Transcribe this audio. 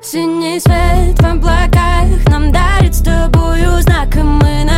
Синий свет в облаках нам дарит с тобою знак, и мы